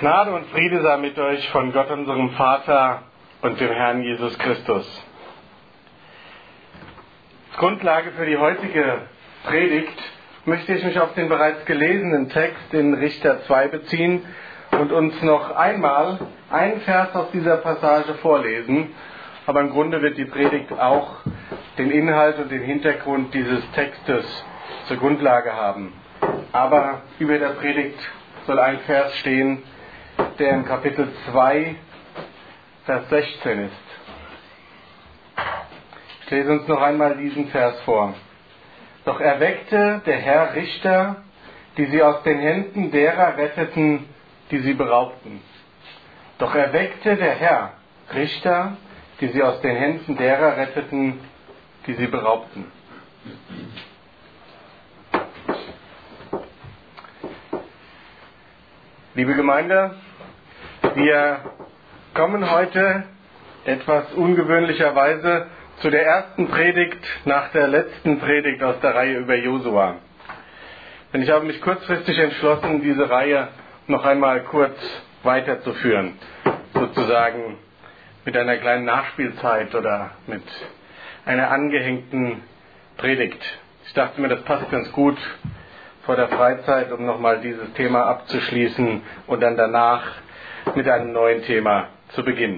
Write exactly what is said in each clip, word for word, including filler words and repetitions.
Gnade und Friede sei mit euch von Gott, unserem Vater und dem Herrn Jesus Christus. Als Grundlage für die heutige Predigt möchte ich mich auf den bereits gelesenen Text in Richter zwei beziehen und uns noch einmal einen Vers aus dieser Passage vorlesen. Aber im Grunde wird die Predigt auch den Inhalt und den Hintergrund dieses Textes zur Grundlage haben. Aber über der Predigt soll ein Vers stehen, der im Kapitel zwei, Vers sechzehn ist. Ich lese uns noch einmal diesen Vers vor. Doch erweckte der Herr Richter, die sie aus den Händen derer retteten, die sie beraubten. Doch erweckte der Herr Richter, die sie aus den Händen derer retteten, die sie beraubten. Liebe Gemeinde, wir kommen heute etwas ungewöhnlicherweise zu der ersten Predigt nach der letzten Predigt aus der Reihe über Josua. Denn ich habe mich kurzfristig entschlossen, diese Reihe noch einmal kurz weiterzuführen, sozusagen mit einer kleinen Nachspielzeit oder mit einer angehängten Predigt. Ich dachte mir, das passt ganz gut vor der Freizeit, um nochmal dieses Thema abzuschließen und dann danach mit einem neuen Thema zu beginnen.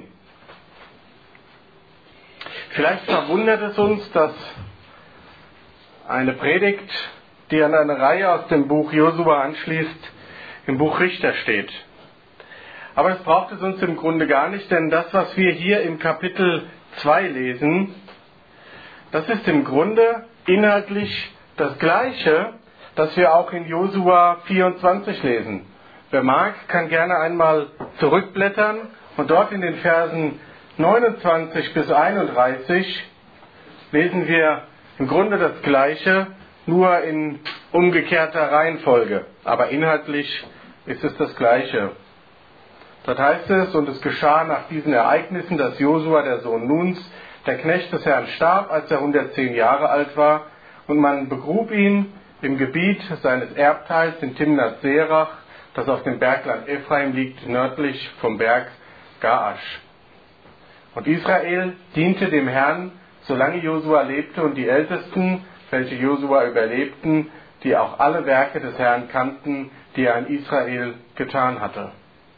Vielleicht verwundert es uns, dass eine Predigt, die an eine Reihe aus dem Buch Josua anschließt, im Buch Richter steht. Aber das braucht es uns im Grunde gar nicht, denn das, was wir hier im Kapitel zwei lesen, das ist im Grunde inhaltlich das Gleiche, das wir auch in Josua vierundzwanzig lesen. Wer mag, kann gerne einmal zurückblättern und dort in den Versen neunundzwanzig bis einunddreißig lesen wir im Grunde das Gleiche, nur in umgekehrter Reihenfolge. Aber inhaltlich ist es das Gleiche. Dort heißt es, und es geschah nach diesen Ereignissen, dass Josua, der Sohn Nuns, der Knecht des Herrn, starb, als er hundertzehn Jahre alt war, und man begrub ihn im Gebiet seines Erbteils in Timnath-Serach, das auf dem Bergland Ephraim liegt, nördlich vom Berg Gaasch. Und Israel diente dem Herrn, solange Josua lebte, und die Ältesten, welche Josua überlebten, die auch alle Werke des Herrn kannten, die er an Israel getan hatte.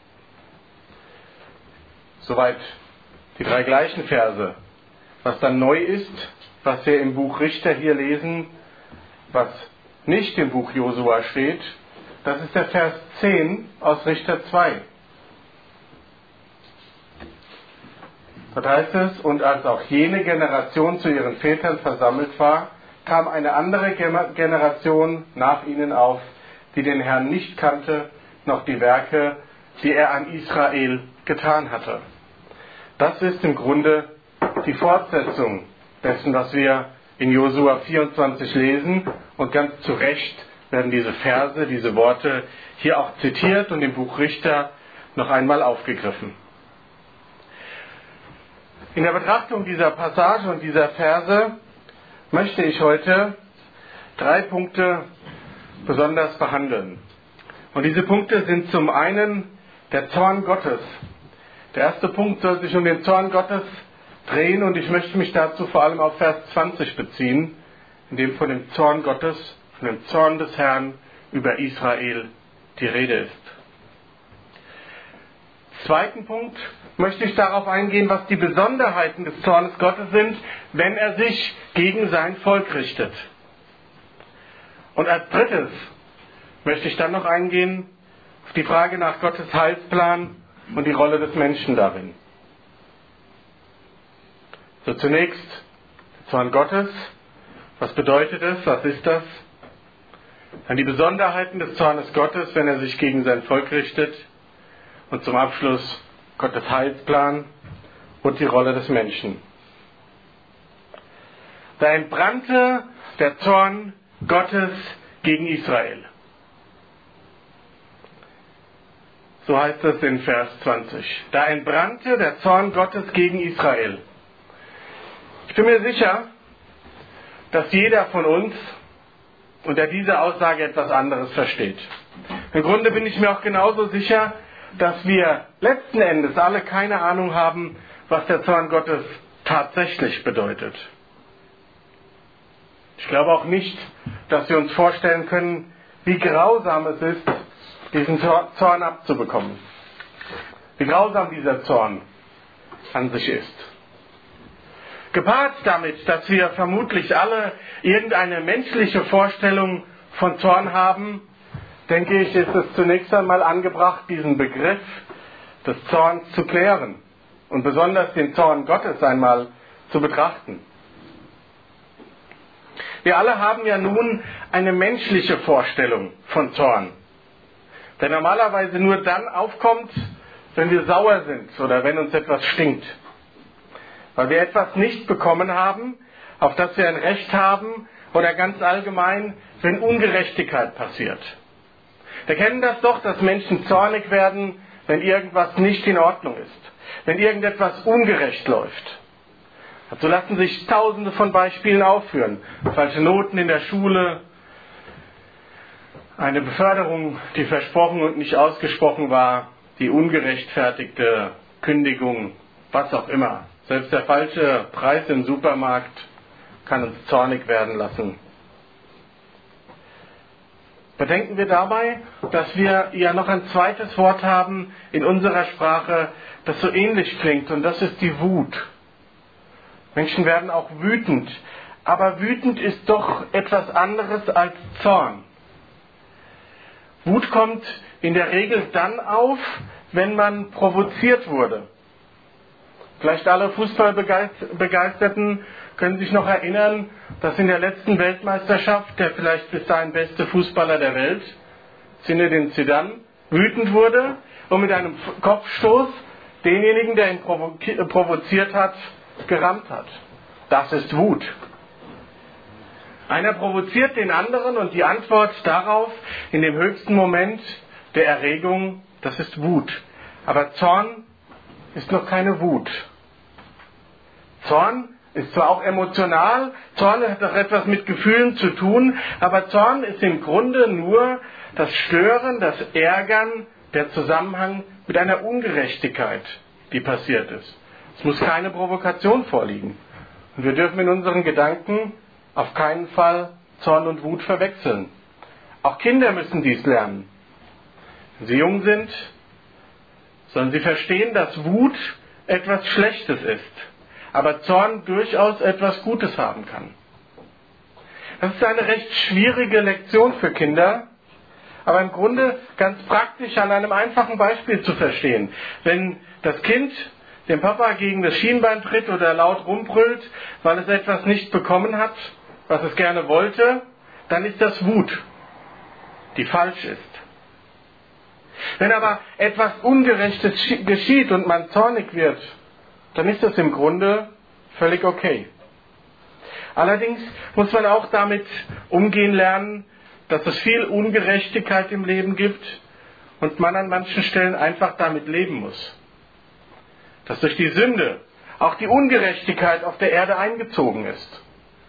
Soweit die drei gleichen Verse. Was dann neu ist, was wir im Buch Richter hier lesen, was nicht im Buch Josua steht, das ist der Vers zehn aus Richter zwei. Dort heißt es, und als auch jene Generation zu ihren Vätern versammelt war, kam eine andere Generation nach ihnen auf, die den Herrn nicht kannte, noch die Werke, die er an Israel getan hatte. Das ist im Grunde die Fortsetzung dessen, was wir in Josua vierundzwanzig lesen, und ganz zu Recht werden diese Verse, diese Worte hier auch zitiert und im Buch Richter noch einmal aufgegriffen. In der Betrachtung dieser Passage und dieser Verse möchte ich heute drei Punkte besonders behandeln. Und diese Punkte sind zum einen der Zorn Gottes. Der erste Punkt soll sich um den Zorn Gottes drehen, und ich möchte mich dazu vor allem auf Vers zwanzig beziehen, in dem von dem Zorn Gottes, von dem Zorn des Herrn über Israel die Rede ist. Zweiten Punkt möchte ich darauf eingehen, was die Besonderheiten des Zornes Gottes sind, wenn er sich gegen sein Volk richtet. Und als drittes möchte ich dann noch eingehen auf die Frage nach Gottes Heilsplan und die Rolle des Menschen darin. So, zunächst der Zorn Gottes. Was bedeutet es? Was ist das? Dann die Besonderheiten des Zornes Gottes, wenn er sich gegen sein Volk richtet. Und zum Abschluss Gottes Heilsplan und die Rolle des Menschen. Da entbrannte der Zorn Gottes gegen Israel. So heißt es in Vers zwanzig. Da entbrannte der Zorn Gottes gegen Israel. Ich bin mir sicher, dass jeder von uns unter dieser Aussage etwas anderes versteht. Im Grunde bin ich mir auch genauso sicher, dass wir letzten Endes alle keine Ahnung haben, was der Zorn Gottes tatsächlich bedeutet. Ich glaube auch nicht, dass wir uns vorstellen können, wie grausam es ist, diesen Zorn abzubekommen. Wie grausam dieser Zorn an sich ist. Gepaart damit, dass wir vermutlich alle irgendeine menschliche Vorstellung von Zorn haben, denke ich, ist es zunächst einmal angebracht, diesen Begriff des Zorns zu klären und besonders den Zorn Gottes einmal zu betrachten. Wir alle haben ja nun eine menschliche Vorstellung von Zorn, der normalerweise nur dann aufkommt, wenn wir sauer sind oder wenn uns etwas stinkt. Weil wir etwas nicht bekommen haben, auf das wir ein Recht haben, oder ganz allgemein, wenn Ungerechtigkeit passiert. Wir kennen das doch, dass Menschen zornig werden, wenn irgendwas nicht in Ordnung ist, wenn irgendetwas ungerecht läuft. Dazu lassen sich tausende von Beispielen aufführen. Falsche Noten in der Schule, eine Beförderung, die versprochen und nicht ausgesprochen war, die ungerechtfertigte Kündigung, was auch immer. Selbst der falsche Preis im Supermarkt kann uns zornig werden lassen. Bedenken wir dabei, dass wir ja noch ein zweites Wort haben in unserer Sprache, das so ähnlich klingt, und das ist die Wut. Menschen werden auch wütend, aber wütend ist doch etwas anderes als Zorn. Wut kommt in der Regel dann auf, wenn man provoziert wurde. Vielleicht alle Fußballbegeisterten können sich noch erinnern, dass in der letzten Weltmeisterschaft der vielleicht bis dahin beste Fußballer der Welt, Zinedine Zidane, wütend wurde und mit einem Kopfstoß denjenigen, der ihn provoziert hat, gerammt hat. Das ist Wut. Einer provoziert den anderen und die Antwort darauf in dem höchsten Moment der Erregung, das ist Wut. Aber Zorn ist noch keine Wut. Zorn ist zwar auch emotional, Zorn hat auch etwas mit Gefühlen zu tun, aber Zorn ist im Grunde nur das Stören, das Ärgern, der Zusammenhang mit einer Ungerechtigkeit, die passiert ist. Es muss keine Provokation vorliegen. Und wir dürfen in unseren Gedanken auf keinen Fall Zorn und Wut verwechseln. Auch Kinder müssen dies lernen. Wenn sie jung sind, sollen sie verstehen, dass Wut etwas Schlechtes ist, aber Zorn durchaus etwas Gutes haben kann. Das ist eine recht schwierige Lektion für Kinder, aber im Grunde ganz praktisch an einem einfachen Beispiel zu verstehen. Wenn das Kind dem Papa gegen das Schienbein tritt oder laut rumbrüllt, weil es etwas nicht bekommen hat, was es gerne wollte, dann ist das Wut, die falsch ist. Wenn aber etwas Ungerechtes geschieht und man zornig wird, dann ist das im Grunde völlig okay. Allerdings muss man auch damit umgehen lernen, dass es viel Ungerechtigkeit im Leben gibt und man an manchen Stellen einfach damit leben muss. Dass durch die Sünde auch die Ungerechtigkeit auf der Erde eingezogen ist.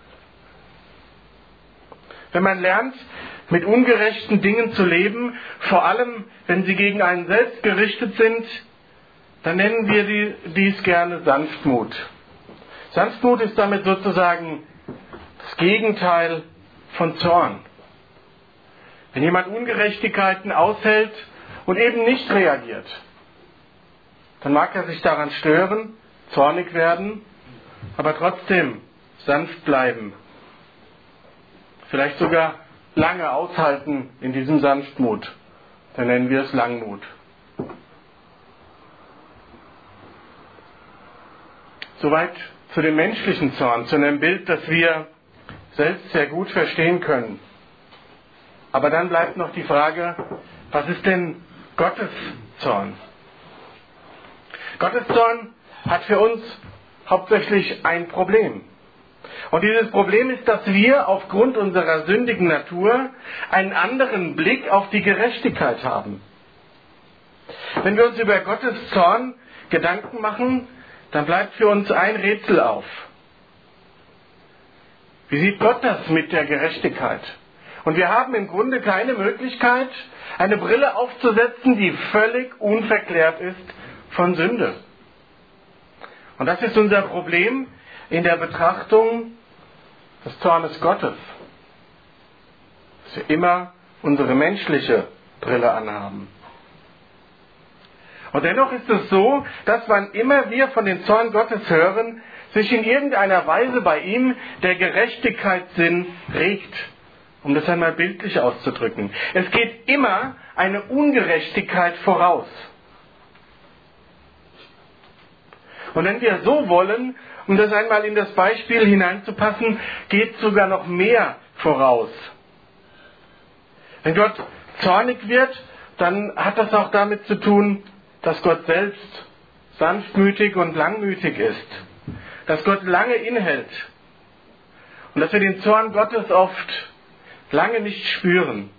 Wenn man lernt, mit ungerechten Dingen zu leben, vor allem wenn sie gegen einen selbst gerichtet sind, dann nennen wir dies gerne Sanftmut. Sanftmut ist damit sozusagen das Gegenteil von Zorn. Wenn jemand Ungerechtigkeiten aushält und eben nicht reagiert, dann mag er sich daran stören, zornig werden, aber trotzdem sanft bleiben. Vielleicht sogar lange aushalten in diesem Sanftmut. Dann nennen wir es Langmut. Soweit zu dem menschlichen Zorn, zu einem Bild, das wir selbst sehr gut verstehen können. Aber dann bleibt noch die Frage, was ist denn Gottes Zorn? Gottes Zorn hat für uns hauptsächlich ein Problem. Und dieses Problem ist, dass wir aufgrund unserer sündigen Natur einen anderen Blick auf die Gerechtigkeit haben. Wenn wir uns über Gottes Zorn Gedanken machen, dann bleibt für uns ein Rätsel auf. Wie sieht Gott das mit der Gerechtigkeit? Und wir haben im Grunde keine Möglichkeit, eine Brille aufzusetzen, die völlig unverklärt ist von Sünde. Und das ist unser Problem in der Betrachtung des Zornes Gottes. Dass wir immer unsere menschliche Brille anhaben. Und dennoch ist es so, dass wann immer wir von dem Zorn Gottes hören, sich in irgendeiner Weise bei ihm der Gerechtigkeitssinn regt. Um das einmal bildlich auszudrücken. Es geht immer eine Ungerechtigkeit voraus. Und wenn wir so wollen, um das einmal in das Beispiel hineinzupassen, geht sogar noch mehr voraus. Wenn Gott zornig wird, dann hat das auch damit zu tun, dass Gott selbst sanftmütig und langmütig ist. Dass Gott lange innehält. Und dass wir den Zorn Gottes oft lange nicht spüren.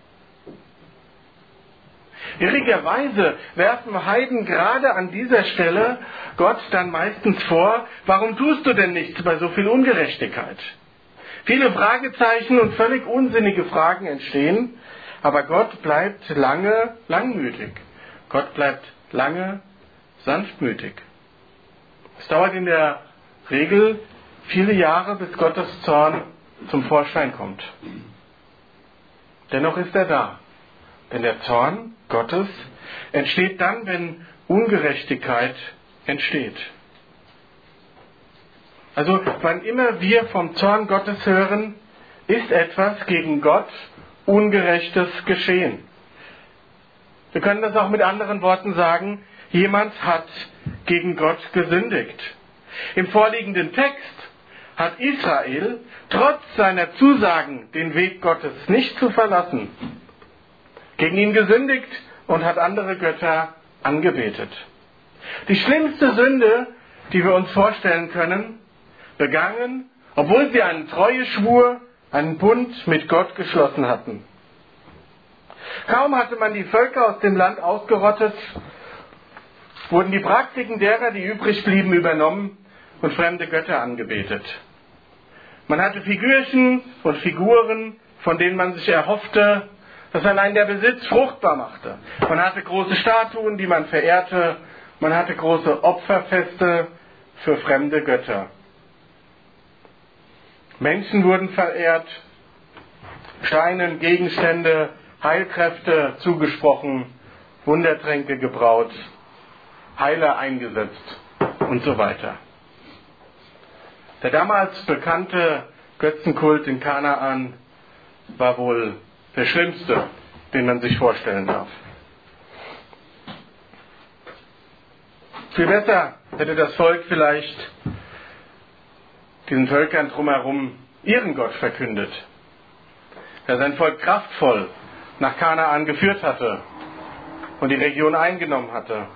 Irrigerweise werfen Heiden gerade an dieser Stelle Gott dann meistens vor, warum tust du denn nichts bei so viel Ungerechtigkeit? Viele Fragezeichen und völlig unsinnige Fragen entstehen, aber Gott bleibt lange langmütig. Gott bleibt lange sanftmütig. Es dauert in der Regel viele Jahre, bis Gottes Zorn zum Vorschein kommt. Dennoch ist er da. Denn der Zorn Gottes entsteht dann, wenn Ungerechtigkeit entsteht. Also, wann immer wir vom Zorn Gottes hören, ist etwas gegen Gott Ungerechtes geschehen. Wir können das auch mit anderen Worten sagen, jemand hat gegen Gott gesündigt. Im vorliegenden Text hat Israel, trotz seiner Zusagen, den Weg Gottes nicht zu verlassen, gegen ihn gesündigt und hat andere Götter angebetet. Die schlimmste Sünde, die wir uns vorstellen können, begangen, obwohl sie einen Treueschwur, einen Bund mit Gott geschlossen hatten. Kaum hatte man die Völker aus dem Land ausgerottet, wurden die Praktiken derer, die übrig blieben, übernommen und fremde Götter angebetet. Man hatte Figürchen und Figuren, von denen man sich erhoffte, dass allein der Besitz fruchtbar machte. Man hatte große Statuen, die man verehrte. Man hatte große Opferfeste für fremde Götter. Menschen wurden verehrt, Steinen, Gegenstände, Heilkräfte zugesprochen, Wundertränke gebraut, Heiler eingesetzt und so weiter. Der damals bekannte Götzenkult in Kanaan war wohl der schlimmste, den man sich vorstellen darf. Viel besser hätte das Volk vielleicht diesen Völkern drumherum ihren Gott verkündet, der sein Volk kraftvoll nach Kanaan geführt hatte und die Region eingenommen hatte.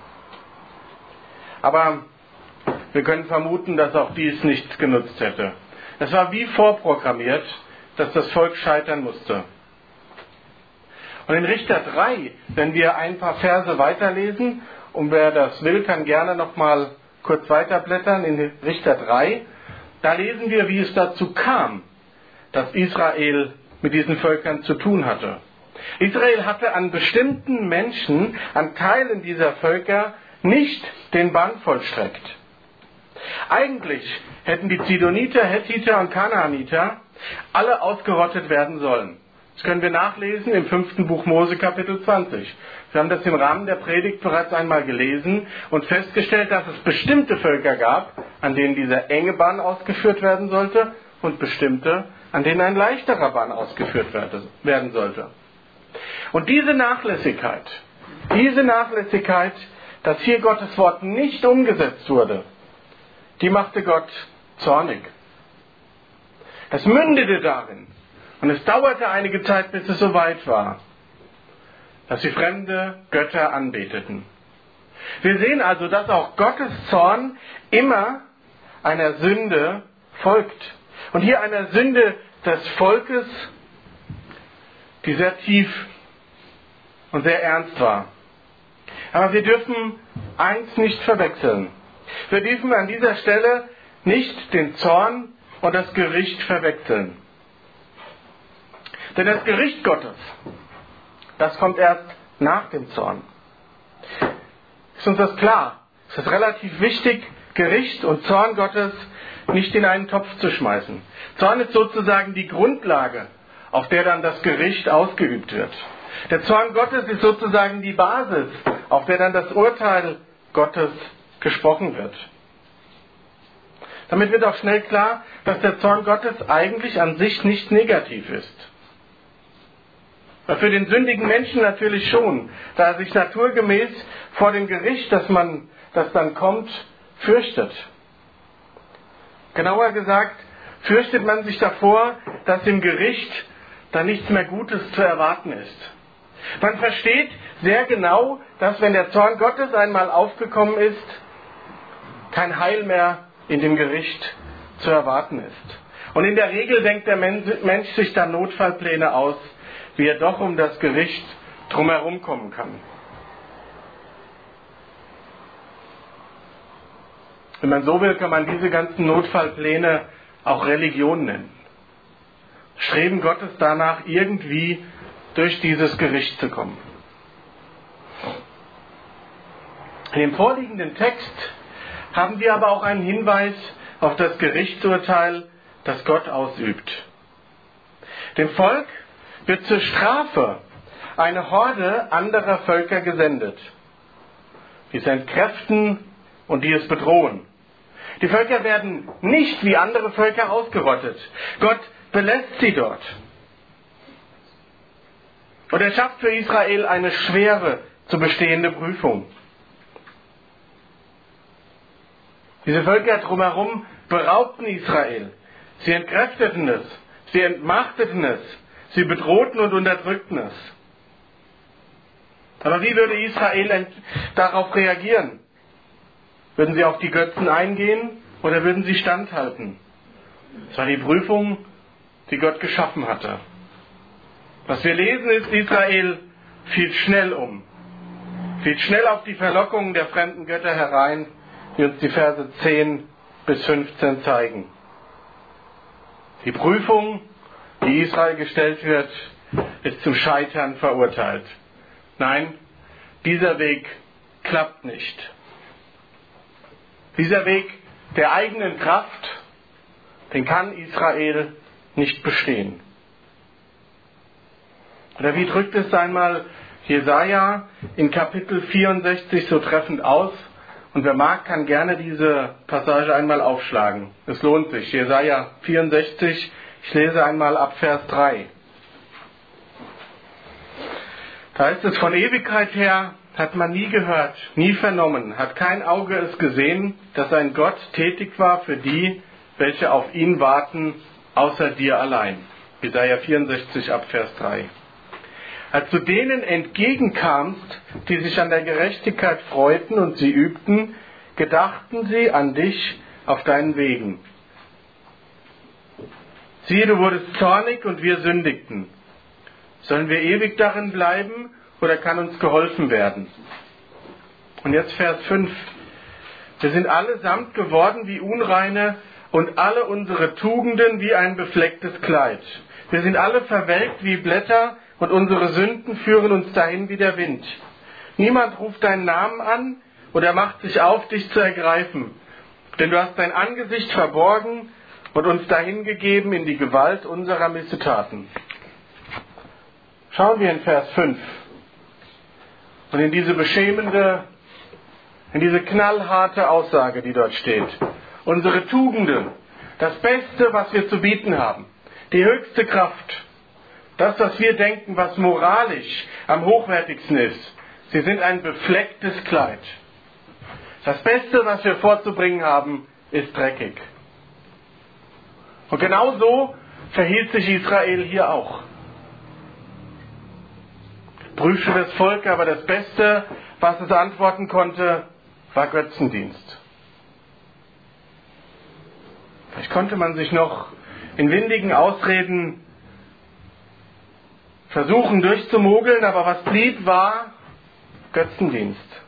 Aber wir können vermuten, dass auch dies nichts genutzt hätte. Es war wie vorprogrammiert, dass das Volk scheitern musste. Und in Richter drei, wenn wir ein paar Verse weiterlesen, und wer das will, kann gerne noch mal kurz weiterblättern in Richter drei, da lesen wir, wie es dazu kam, dass Israel mit diesen Völkern zu tun hatte. Israel hatte an bestimmten Menschen, an Teilen dieser Völker, nicht den Bann vollstreckt. Eigentlich hätten die Zidoniter, Hethiter und Kanaaniter alle ausgerottet werden sollen. Das können wir nachlesen im fünften Buch Mose, Kapitel zwanzig. Wir haben das im Rahmen der Predigt bereits einmal gelesen und festgestellt, dass es bestimmte Völker gab, an denen dieser enge Bann ausgeführt werden sollte und bestimmte, an denen ein leichterer Bann ausgeführt werden sollte. Und diese Nachlässigkeit, diese Nachlässigkeit, dass hier Gottes Wort nicht umgesetzt wurde, die machte Gott zornig. Das mündete darin, und es dauerte einige Zeit, bis es soweit war, dass sie fremde Götter anbeteten. Wir sehen also, dass auch Gottes Zorn immer einer Sünde folgt. Und hier einer Sünde des Volkes, die sehr tief und sehr ernst war. Aber wir dürfen eins nicht verwechseln. Wir dürfen an dieser Stelle nicht den Zorn und das Gericht verwechseln. Denn das Gericht Gottes, das kommt erst nach dem Zorn. Ist uns das klar? Es ist relativ wichtig, Gericht und Zorn Gottes nicht in einen Topf zu schmeißen. Zorn ist sozusagen die Grundlage, auf der dann das Gericht ausgeübt wird. Der Zorn Gottes ist sozusagen die Basis, auf der dann das Urteil Gottes gesprochen wird. Damit wird auch schnell klar, dass der Zorn Gottes eigentlich an sich nicht negativ ist. Für den sündigen Menschen natürlich schon, da er sich naturgemäß vor dem Gericht, das man, das dann kommt, fürchtet. Genauer gesagt, fürchtet man sich davor, dass im Gericht dann nichts mehr Gutes zu erwarten ist. Man versteht sehr genau, dass wenn der Zorn Gottes einmal aufgekommen ist, kein Heil mehr in dem Gericht zu erwarten ist. Und in der Regel denkt der Mensch sich dann Notfallpläne aus, wie er doch um das Gericht drumherum kommen kann. Wenn man so will, kann man diese ganzen Notfallpläne auch Religion nennen. Streben Gottes danach, irgendwie durch dieses Gericht zu kommen. In dem vorliegenden Text haben wir aber auch einen Hinweis auf das Gerichtsurteil, das Gott ausübt. Dem Volk wird zur Strafe eine Horde anderer Völker gesendet, die es entkräften und die es bedrohen. Die Völker werden nicht wie andere Völker ausgerottet. Gott belässt sie dort. Und er schafft für Israel eine schwere zu bestehende Prüfung. Diese Völker drumherum beraubten Israel. Sie entkräfteten es. Sie entmachteten es. Sie bedrohten und unterdrückten es. Aber wie würde Israel darauf reagieren? Würden sie auf die Götzen eingehen oder würden sie standhalten? Das war die Prüfung, die Gott geschaffen hatte. Was wir lesen ist, Israel fiel schnell um. Fiel schnell auf die Verlockungen der fremden Götter herein, die uns die Verse zehn bis fünfzehn zeigen. Die Prüfung, die Israel gestellt wird, ist zum Scheitern verurteilt. Nein, dieser Weg klappt nicht. Dieser Weg der eigenen Kraft, den kann Israel nicht bestehen. Oder wie drückt es einmal Jesaja in Kapitel vierundsechzig so treffend aus? Und wer mag, kann gerne diese Passage einmal aufschlagen. Es lohnt sich. Jesaja vierundsechzig, ich lese einmal ab Vers drei. Da ist es: Von Ewigkeit her hat man nie gehört, nie vernommen, hat kein Auge es gesehen, dass ein Gott tätig war für die, welche auf ihn warten, außer dir allein. Jesaja vierundsechzig ab Vers drei. Als du denen entgegenkamst, die sich an der Gerechtigkeit freuten und sie übten, gedachten sie an dich auf deinen Wegen. Siehe, du wurdest zornig und wir sündigten. Sollen wir ewig darin bleiben oder kann uns geholfen werden? Und jetzt Vers fünf. Wir sind allesamt geworden wie Unreine und alle unsere Tugenden wie ein beflecktes Kleid. Wir sind alle verwelkt wie Blätter und unsere Sünden führen uns dahin wie der Wind. Niemand ruft deinen Namen an oder macht sich auf, dich zu ergreifen. Denn du hast dein Angesicht verborgen und uns dahingegeben in die Gewalt unserer Missetaten. Schauen wir in Vers fünf. Und in diese beschämende, in diese knallharte Aussage, die dort steht. Unsere Tugenden, das Beste, was wir zu bieten haben, die höchste Kraft, das, was wir denken, was moralisch am hochwertigsten ist, sie sind ein beflecktes Kleid. Das Beste, was wir vorzubringen haben, ist dreckig. Und genau so verhielt sich Israel hier auch. Prüfte das Volk, aber das Beste, was es antworten konnte, war Götzendienst. Vielleicht konnte man sich noch in windigen Ausreden versuchen durchzumogeln, aber was blieb, war Götzendienst.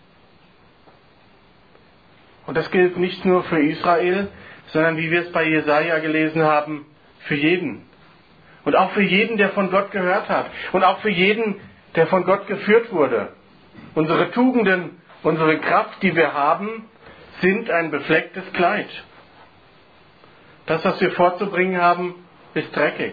Und das gilt nicht nur für Israel, sondern wie wir es bei Jesaja gelesen haben, für jeden. Und auch für jeden, der von Gott gehört hat. Und auch für jeden, der von Gott geführt wurde. Unsere Tugenden, unsere Kraft, die wir haben, sind ein beflecktes Kleid. Das, was wir vorzubringen haben, ist dreckig.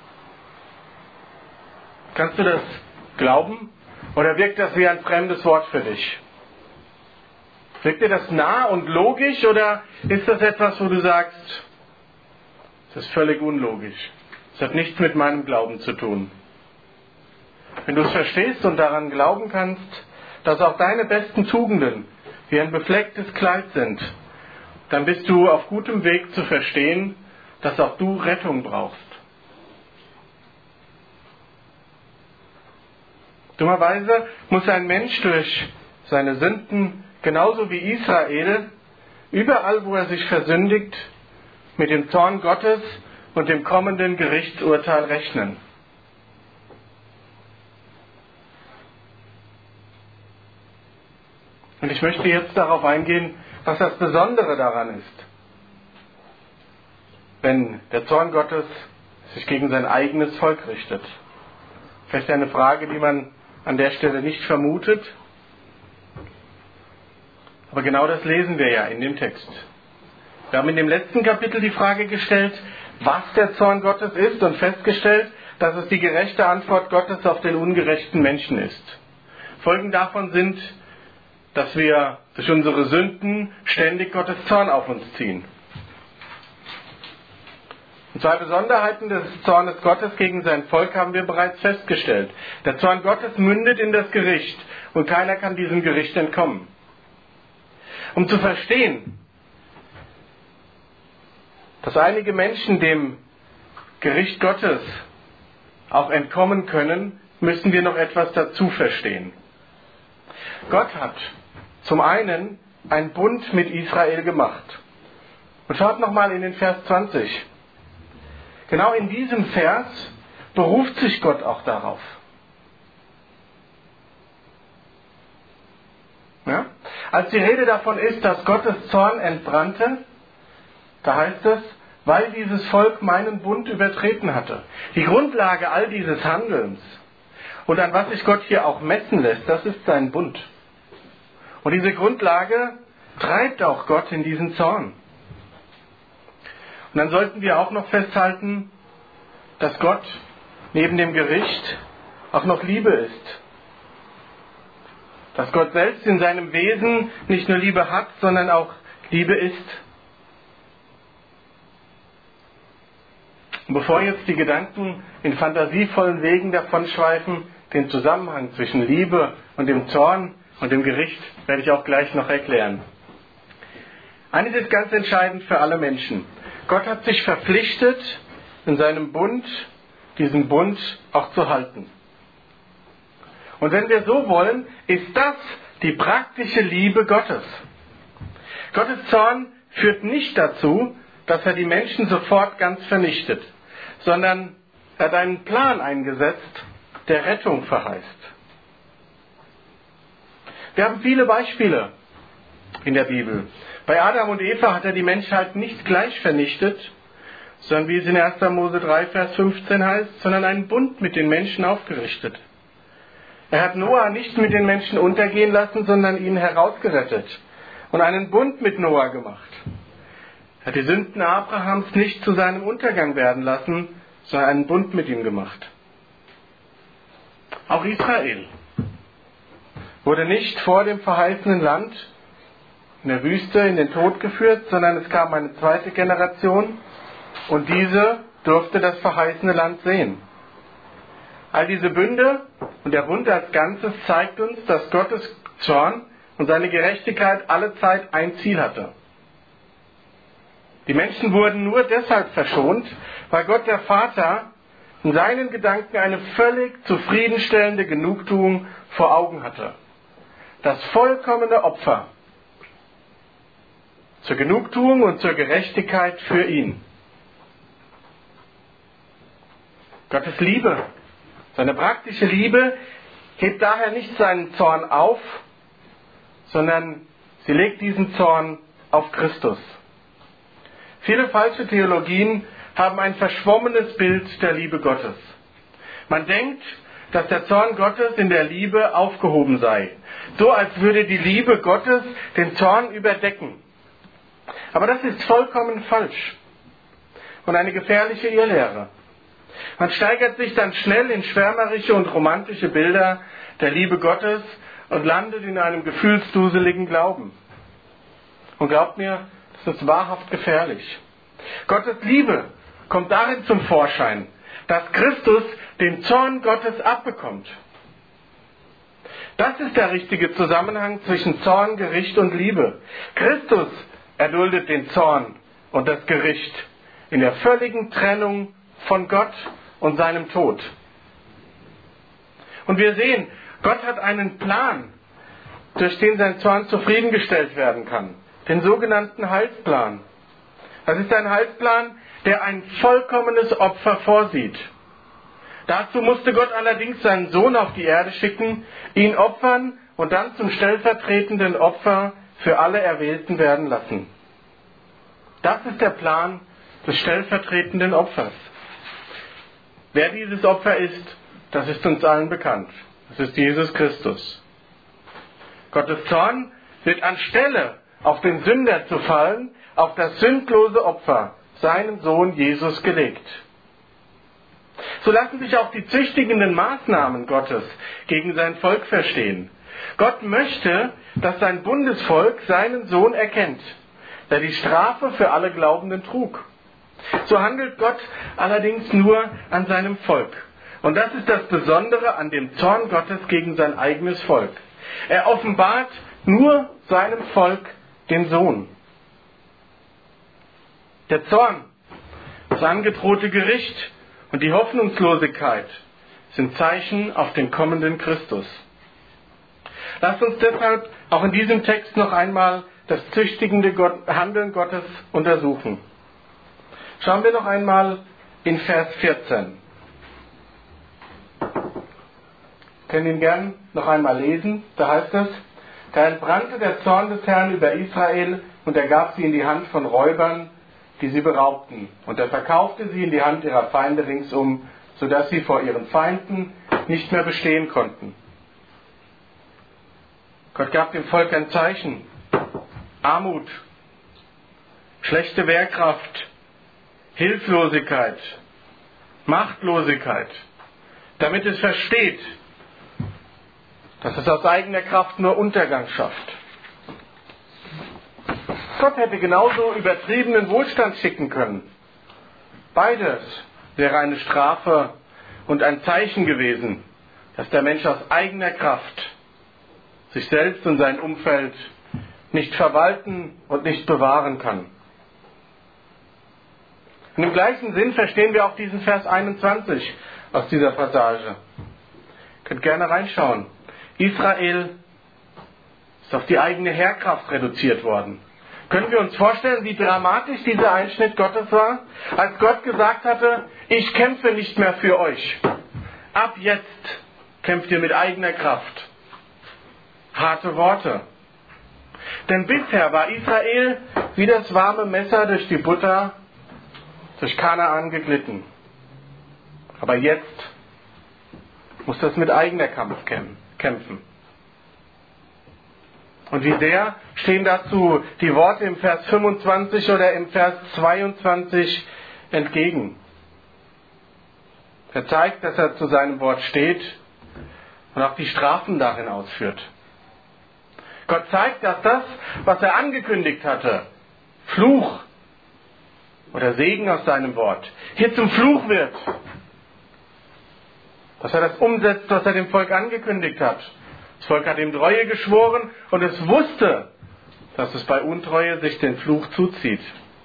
Kannst du das glauben? Oder wirkt das wie ein fremdes Wort für dich? Wirkt dir das nah und logisch oder ist das etwas, wo du sagst, das ist völlig unlogisch. Das hat nichts mit meinem Glauben zu tun. Wenn du es verstehst und daran glauben kannst, dass auch deine besten Tugenden wie ein beflecktes Kleid sind, dann bist du auf gutem Weg zu verstehen, dass auch du Rettung brauchst. Dummerweise muss ein Mensch durch seine Sünden, genauso wie Israel, überall, wo er sich versündigt, mit dem Zorn Gottes und dem kommenden Gerichtsurteil rechnen. Und ich möchte jetzt darauf eingehen, was das Besondere daran ist, wenn der Zorn Gottes sich gegen sein eigenes Volk richtet. Vielleicht eine Frage, die man an der Stelle nicht vermutet, aber genau das lesen wir ja in dem Text. Wir haben in dem letzten Kapitel die Frage gestellt, was der Zorn Gottes ist und festgestellt, dass es die gerechte Antwort Gottes auf den ungerechten Menschen ist. Folgen davon sind, dass wir durch unsere Sünden ständig Gottes Zorn auf uns ziehen. Und zwei Besonderheiten des Zornes Gottes gegen sein Volk haben wir bereits festgestellt. Der Zorn Gottes mündet in das Gericht und keiner kann diesem Gericht entkommen. Um zu verstehen, dass einige Menschen dem Gericht Gottes auch entkommen können, müssen wir noch etwas dazu verstehen. Gott hat zum einen einen Bund mit Israel gemacht. Und schaut nochmal in den Vers zwanzig. Genau in diesem Vers beruft sich Gott auch darauf. Ja? Als die Rede davon ist, dass Gottes Zorn entbrannte, da heißt es, weil dieses Volk meinen Bund übertreten hatte. Die Grundlage all dieses Handelns und an was sich Gott hier auch messen lässt, das ist sein Bund. Und diese Grundlage treibt auch Gott in diesen Zorn. Und dann sollten wir auch noch festhalten, dass Gott neben dem Gericht auch noch Liebe ist. Dass Gott selbst in seinem Wesen nicht nur Liebe hat, sondern auch Liebe ist. Und bevor jetzt die Gedanken in fantasievollen Wegen davonschweifen, den Zusammenhang zwischen Liebe und dem Zorn und dem Gericht werde ich auch gleich noch erklären. Eines ist ganz entscheidend für alle Menschen. Gott hat sich verpflichtet, in seinem Bund, diesen Bund auch zu halten. Und wenn wir so wollen, ist das die praktische Liebe Gottes. Gottes Zorn führt nicht dazu, dass er die Menschen sofort ganz vernichtet, sondern er hat einen Plan eingesetzt, der Rettung verheißt. Wir haben viele Beispiele in der Bibel. Bei Adam und Eva hat er die Menschheit nicht gleich vernichtet, sondern wie es in erster Mose drei, Vers fünfzehn heißt, sondern einen Bund mit den Menschen aufgerichtet. Er hat Noah nicht mit den Menschen untergehen lassen, sondern ihn herausgerettet und einen Bund mit Noah gemacht. Er hat die Sünden Abrahams nicht zu seinem Untergang werden lassen, sondern einen Bund mit ihm gemacht. Auch Israel wurde nicht vor dem verheißenen Land in der Wüste in den Tod geführt, sondern es kam eine zweite Generation und diese durfte das verheißene Land sehen. All diese Bünde und der Bund als Ganzes zeigt uns, dass Gottes Zorn und seine Gerechtigkeit alle Zeit ein Ziel hatte. Die Menschen wurden nur deshalb verschont, weil Gott der Vater in seinen Gedanken eine völlig zufriedenstellende Genugtuung vor Augen hatte. Das vollkommene Opfer zur Genugtuung und zur Gerechtigkeit für ihn. Gottes Liebe, seine praktische Liebe, hebt daher nicht seinen Zorn auf, sondern sie legt diesen Zorn auf Christus. Viele falsche Theologien haben ein verschwommenes Bild der Liebe Gottes. Man denkt, dass der Zorn Gottes in der Liebe aufgehoben sei, so als würde die Liebe Gottes den Zorn überdecken. Aber das ist vollkommen falsch und eine gefährliche Irrlehre. Man steigert sich dann schnell in schwärmerische und romantische Bilder der Liebe Gottes und landet in einem gefühlsduseligen Glauben. Und glaubt mir, das ist wahrhaft gefährlich. Gottes Liebe kommt darin zum Vorschein, dass Christus den Zorn Gottes abbekommt. Das ist der richtige Zusammenhang zwischen Zorn, Gericht und Liebe. Christus erduldet den Zorn und das Gericht in der völligen Trennung von Gott und seinem Tod. Und wir sehen, Gott hat einen Plan, durch den sein Zorn zufriedengestellt werden kann. Den sogenannten Heilsplan. Das ist ein Heilsplan, der ein vollkommenes Opfer vorsieht. Dazu musste Gott allerdings seinen Sohn auf die Erde schicken, ihn opfern und dann zum stellvertretenden Opfer für alle Erwählten werden lassen. Das ist der Plan des stellvertretenden Opfers. Wer dieses Opfer ist, das ist uns allen bekannt. Das ist Jesus Christus. Gottes Zorn wird anstelle auf den Sünder zu fallen, auf das sündlose Opfer, seinen Sohn Jesus, gelegt. So lassen sich auch die züchtigenden Maßnahmen Gottes gegen sein Volk verstehen. Gott möchte, dass sein Bundesvolk seinen Sohn erkennt, der die Strafe für alle Glaubenden trug. So handelt Gott allerdings nur an seinem Volk. Und das ist das Besondere an dem Zorn Gottes gegen sein eigenes Volk. Er offenbart nur seinem Volk den Sohn. Der Zorn, das angedrohte Gericht und die Hoffnungslosigkeit sind Zeichen auf den kommenden Christus. Lasst uns deshalb auch in diesem Text noch einmal das züchtigende Handeln Gottes untersuchen. Schauen wir noch einmal in Vers vierzehn. Wir können ihn gern noch einmal lesen. Da heißt es: Da entbrannte der Zorn des Herrn über Israel, und er gab sie in die Hand von Räubern, die sie beraubten. Und er verkaufte sie in die Hand ihrer Feinde ringsum, sodass sie vor ihren Feinden nicht mehr bestehen konnten. Gott gab dem Volk ein Zeichen: Armut, schlechte Wehrkraft, Hilflosigkeit, Machtlosigkeit, damit es versteht, dass es aus eigener Kraft nur Untergang schafft. Gott hätte genauso übertriebenen Wohlstand schicken können. Beides wäre eine Strafe und ein Zeichen gewesen, dass der Mensch aus eigener Kraft sich selbst und sein Umfeld nicht verwalten und nicht bewahren kann. Und im gleichen Sinn verstehen wir auch diesen Vers einundzwanzig aus dieser Passage. Ihr könnt gerne reinschauen. Israel ist auf die eigene Heerkraft reduziert worden. Können wir uns vorstellen, wie dramatisch dieser Einschnitt Gottes war, als Gott gesagt hatte: Ich kämpfe nicht mehr für euch. Ab jetzt kämpft ihr mit eigener Kraft. Harte Worte. Denn bisher war Israel wie das warme Messer durch die Butter durch Kanaan geglitten. Aber jetzt muss das mit eigener Kampf kämpfen. Und wie sehr stehen dazu die Worte im Vers fünfundzwanzig oder im Vers zweiundzwanzig entgegen. Er zeigt, dass er zu seinem Wort steht und auch die Strafen darin ausführt. Gott zeigt, dass das, was er angekündigt hatte, Fluch oder Segen aus seinem Wort, hier zum Fluch wird. Dass er das umsetzt, was er dem Volk angekündigt hat. Das Volk hat ihm Treue geschworen und es wusste, dass es bei Untreue sich den Fluch zuzieht.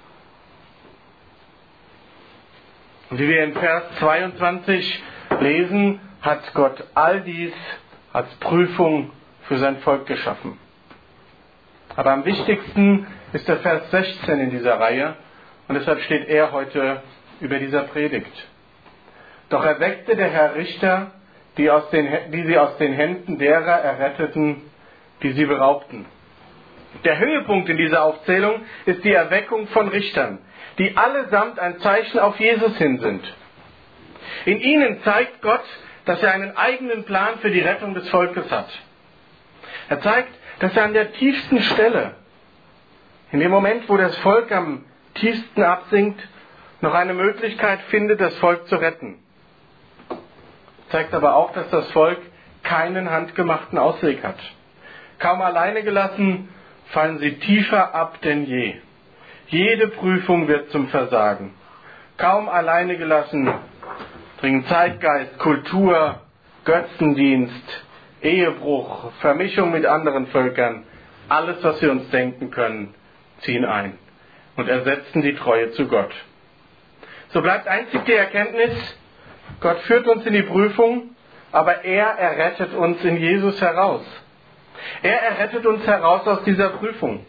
Und wie wir in Vers zweiundzwanzig lesen, hat Gott all dies als Prüfung für sein Volk geschaffen. Aber am wichtigsten ist der Vers sechzehn in dieser Reihe und deshalb steht er heute über dieser Predigt. Doch erweckte der Herr Richter, die, aus den, die sie aus den Händen derer erretteten, die sie beraubten. Der Höhepunkt in dieser Aufzählung ist die Erweckung von Richtern, die allesamt ein Zeichen auf Jesus hin sind. In ihnen zeigt Gott, dass er einen eigenen Plan für die Rettung des Volkes hat. Er zeigt, dass er an der tiefsten Stelle, in dem Moment, wo das Volk am tiefsten absinkt, noch eine Möglichkeit findet, das Volk zu retten. Er zeigt aber auch, dass das Volk keinen handgemachten Ausweg hat. Kaum alleine gelassen, fallen sie tiefer ab denn je. Jede Prüfung wird zum Versagen. Kaum alleine gelassen, dringen Zeitgeist, Kultur, Götzendienst, Ehebruch, Vermischung mit anderen Völkern, alles, was wir uns denken können, ziehen ein und ersetzen die Treue zu Gott. So bleibt einzig die Erkenntnis, Gott führt uns in die Prüfung, aber er errettet uns in Jesus heraus. Er errettet uns heraus aus dieser Prüfung.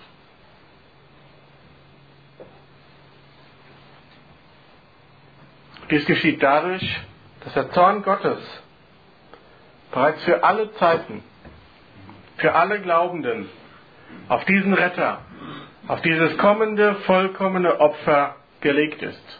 Dies geschieht dadurch, dass der Zorn Gottes bereits für alle Zeiten, für alle Glaubenden auf diesen Retter, auf dieses kommende, vollkommene Opfer gelegt ist.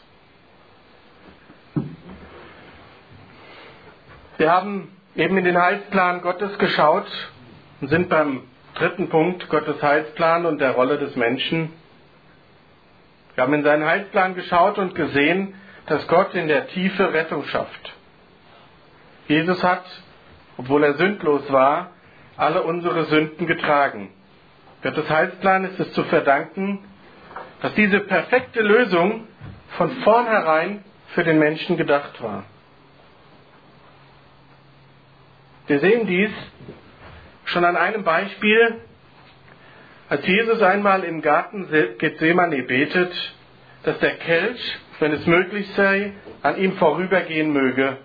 Wir haben eben in den Heilsplan Gottes geschaut und sind beim dritten Punkt, Gottes Heilsplan und der Rolle des Menschen. Wir haben in seinen Heilsplan geschaut und gesehen, dass Gott in der Tiefe Rettung schafft. Jesus hat, obwohl er sündlos war, alle unsere Sünden getragen. Gottes Heilsplan ist es zu verdanken, dass diese perfekte Lösung von vornherein für den Menschen gedacht war. Wir sehen dies schon an einem Beispiel, als Jesus einmal im Garten Gethsemane betet, dass der Kelch, wenn es möglich sei, an ihm vorübergehen möge.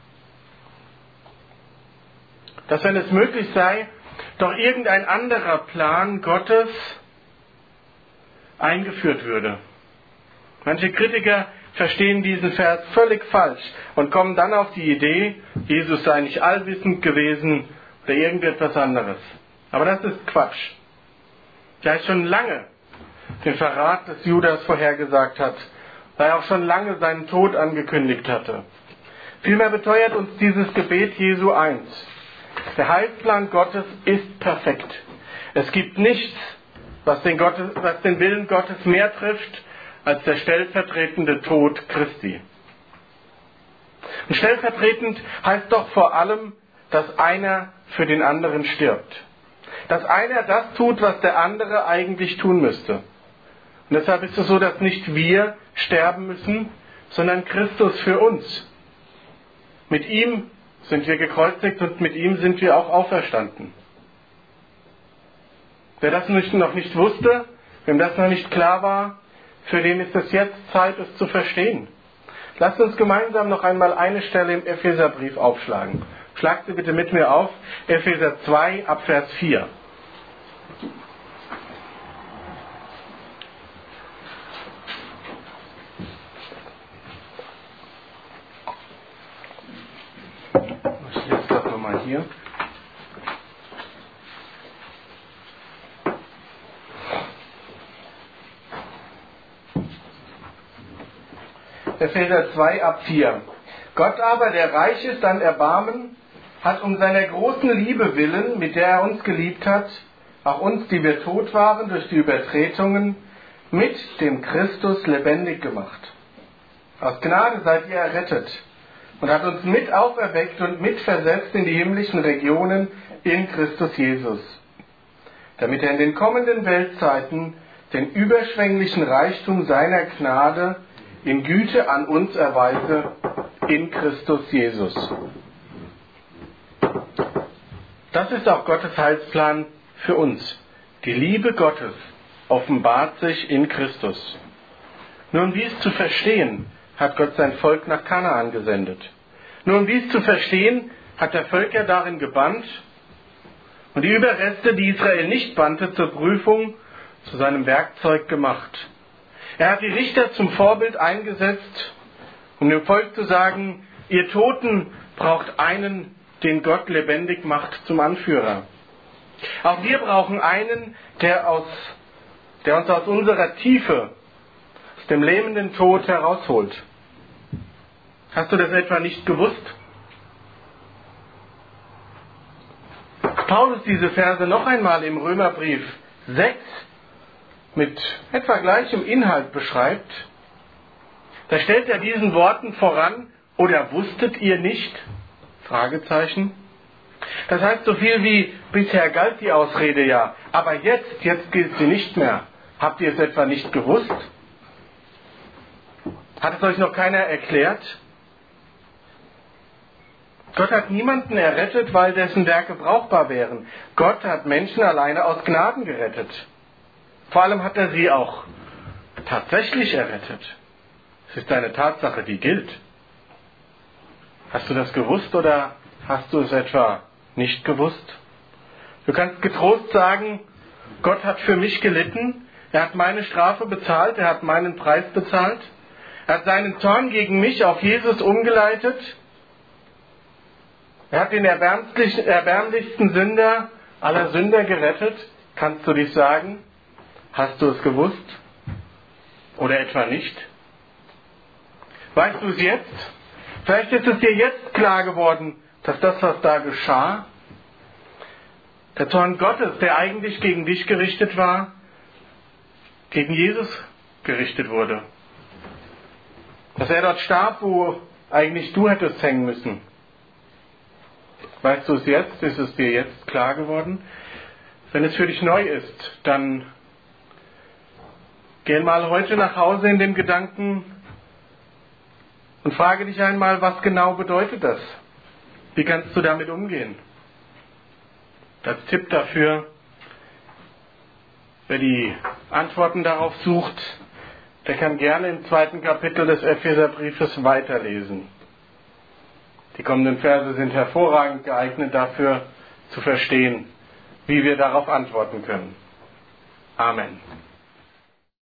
Dass, wenn es möglich sei, doch irgendein anderer Plan Gottes eingeführt würde. Manche Kritiker verstehen diesen Vers völlig falsch und kommen dann auf die Idee, Jesus sei nicht allwissend gewesen oder irgendetwas anderes. Aber das ist Quatsch. Da er schon lange den Verrat des Judas vorhergesagt hat, da er auch schon lange seinen Tod angekündigt hatte. Vielmehr beteuert uns dieses Gebet Jesu eins: Der Heilsplan Gottes ist perfekt. Es gibt nichts, was den, Gottes, was den Willen Gottes mehr trifft, als der stellvertretende Tod Christi. Und stellvertretend heißt doch vor allem, dass einer für den anderen stirbt. Dass einer das tut, was der andere eigentlich tun müsste. Und deshalb ist es so, dass nicht wir sterben müssen, sondern Christus für uns. Mit ihm sind wir gekreuzigt und mit ihm sind wir auch auferstanden. Wer das noch nicht wusste, wem das noch nicht klar war, für den ist es jetzt Zeit, es zu verstehen. Lasst uns gemeinsam noch einmal eine Stelle im Epheserbrief aufschlagen. Schlagt sie bitte mit mir auf, Epheser zwei, ab Vers vier. Ich lese das nochmal hier. Epheser zwei ab vier. Gott aber, der reich ist an Erbarmen, hat um seiner großen Liebe willen, mit der er uns geliebt hat, auch uns, die wir tot waren durch die Übertretungen, mit dem Christus lebendig gemacht. Aus Gnade seid ihr errettet und hat uns mit auferweckt und mit versetzt in die himmlischen Regionen in Christus Jesus, damit er in den kommenden Weltzeiten den überschwänglichen Reichtum seiner Gnade in Güte an uns erweise in Christus Jesus. Das ist auch Gottes Heilsplan für uns. Die Liebe Gottes offenbart sich in Christus. Nur um dies zu verstehen, hat Gott sein Volk nach Kanaan gesendet. Nur um dies zu verstehen, hat er Völker darin gebannt und die Überreste, die Israel nicht bannte, zur Prüfung zu seinem Werkzeug gemacht. Er hat die Richter zum Vorbild eingesetzt, um dem Volk zu sagen, ihr Toten braucht einen, den Gott lebendig macht, zum Anführer. Auch wir brauchen einen, der, aus, der uns aus unserer Tiefe, aus dem lähmenden Tod herausholt. Hast du das etwa nicht gewusst? Paulus diese Verse noch einmal im Römerbrief sechs mit etwa gleichem Inhalt beschreibt, da stellt er diesen Worten voran, oder wusstet ihr nicht? Fragezeichen. Das heißt so viel wie, bisher galt die Ausrede ja, aber jetzt, jetzt gilt sie nicht mehr. Habt ihr es etwa nicht gewusst? Hat es euch noch keiner erklärt? Gott hat niemanden errettet, weil dessen Werke brauchbar wären. Gott hat Menschen alleine aus Gnaden gerettet. Vor allem hat er sie auch tatsächlich errettet. Es ist eine Tatsache, die gilt. Hast du das gewusst oder hast du es etwa nicht gewusst? Du kannst getrost sagen, Gott hat für mich gelitten, er hat meine Strafe bezahlt, er hat meinen Preis bezahlt, er hat seinen Zorn gegen mich auf Jesus umgeleitet, er hat den erbärmlichsten Sünder aller Sünder gerettet. Kannst du dich sagen, hast du es gewusst oder etwa nicht? Weißt du es jetzt? Vielleicht ist es dir jetzt klar geworden, dass das, was da geschah, der Zorn Gottes, der eigentlich gegen dich gerichtet war, gegen Jesus gerichtet wurde. Dass er dort starb, wo eigentlich du hättest hängen müssen. Weißt du es jetzt? Ist es dir jetzt klar geworden? Wenn es für dich neu ist, dann geh mal heute nach Hause in dem Gedanken und frage dich einmal, was genau bedeutet das? Wie kannst du damit umgehen? Als Tipp dafür, wer die Antworten darauf sucht, der kann gerne im zweiten Kapitel des Epheserbriefes weiterlesen. Die kommenden Verse sind hervorragend geeignet dafür, zu verstehen, wie wir darauf antworten können. Amen.